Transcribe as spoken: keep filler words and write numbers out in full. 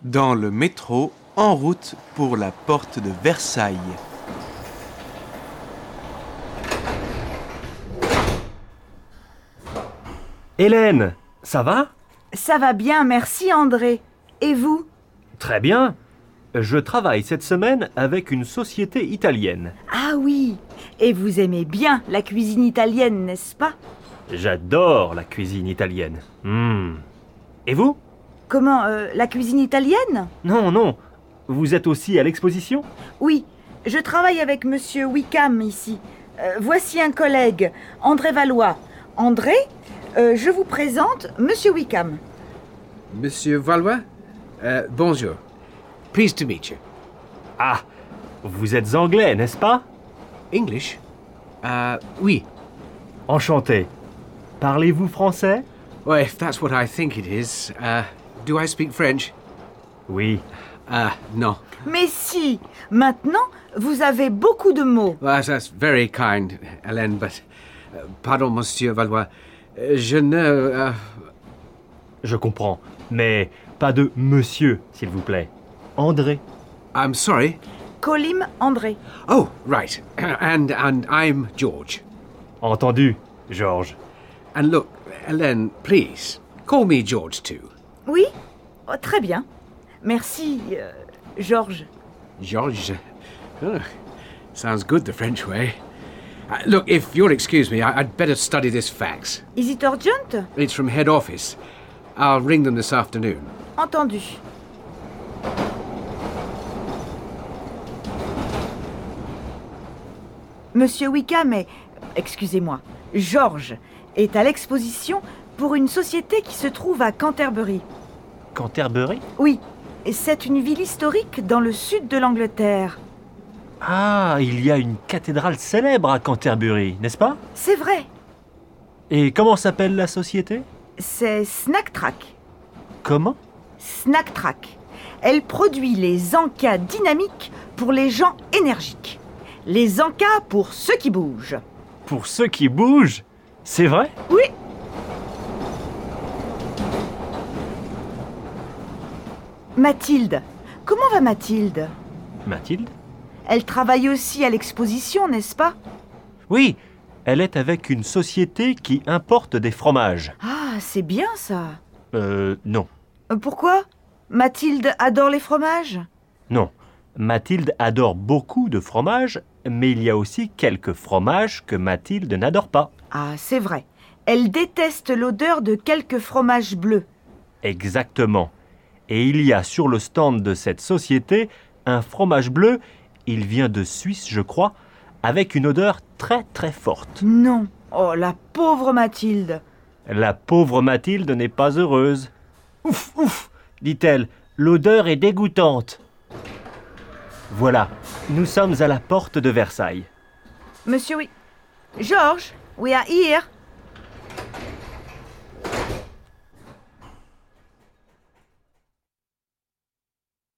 dans le métro en route pour la porte de Versailles. Hélène, ça va ? Ça va bien, merci André. Et vous ? Très bien. Je travaille cette semaine avec une société italienne. Ah oui, et vous aimez bien la cuisine italienne, n'est-ce pas ? J'adore la cuisine italienne. Mmh. Et vous ? Comment, euh, la cuisine italienne ? Non, non. Vous êtes aussi à l'exposition ? Oui, je travaille avec Monsieur Wickham ici. Euh, voici un collègue, André Valois. André, euh, je vous présente Monsieur Wickham. Monsieur Valois, euh, bonjour. Pleased to meet you. Ah, vous êtes anglais, n'est-ce pas ? English? Uh, oui. Enchanté. Parlez-vous français ? Well, if that's what I think it is, uh, do I speak French? Oui. Uh, non. Mais si, maintenant, vous avez beaucoup de mots. Well, that's, that's very kind, Hélène, but... Uh, pardon, Monsieur Valois. Uh, je ne... Uh... Je comprends, mais pas de monsieur, s'il vous plaît. André. I'm sorry. Call him André. Oh, right. And, and I'm George. Entendu, Georges. And look, Hélène, please, call me George too. Oui ? Oh, très bien. Merci, euh, Georges. George. Oh, sounds good the French way. Uh, look, if you'll excuse me, I- I'd better study this fax. Is it urgent ? It's from head office. I'll ring them this afternoon. Entendu. Monsieur Wickham est... Excusez-moi. Georges est à l'exposition pour une société qui se trouve à Canterbury. Canterbury ? Oui, c'est une ville historique dans le sud de l'Angleterre. Ah, il y a une cathédrale célèbre à Canterbury, n'est-ce pas ? C'est vrai, Et comment s'appelle la société ? c'est Snacktrack. Comment ? Snacktrack. Elle produit les encas dynamiques pour les gens énergiques. Les encas pour ceux qui bougent. Pour ceux qui bougent ? C'est vrai ? Oui. Mathilde. Comment va Mathilde ? Mathilde ? Elle travaille aussi à l'exposition, n'est-ce pas ? Oui, elle est avec une société qui importe des fromages. Ah, c'est bien ça. Euh, non. Euh, Pourquoi ? Mathilde adore les fromages ? Non. Mathilde adore beaucoup de fromages, mais il y a aussi quelques fromages que Mathilde n'adore pas. Ah, c'est vrai. Elle déteste l'odeur de quelques fromages bleus. Exactement. Et il y a sur le stand de cette société un fromage bleu, il vient de Suisse, je crois, avec une odeur très très forte. Non. Oh, la pauvre Mathilde. La pauvre Mathilde n'est pas heureuse. Ouf, ouf, dit-elle, l'odeur est dégoûtante. Voilà, nous sommes à la porte de Versailles. Monsieur, oui. George, we are here.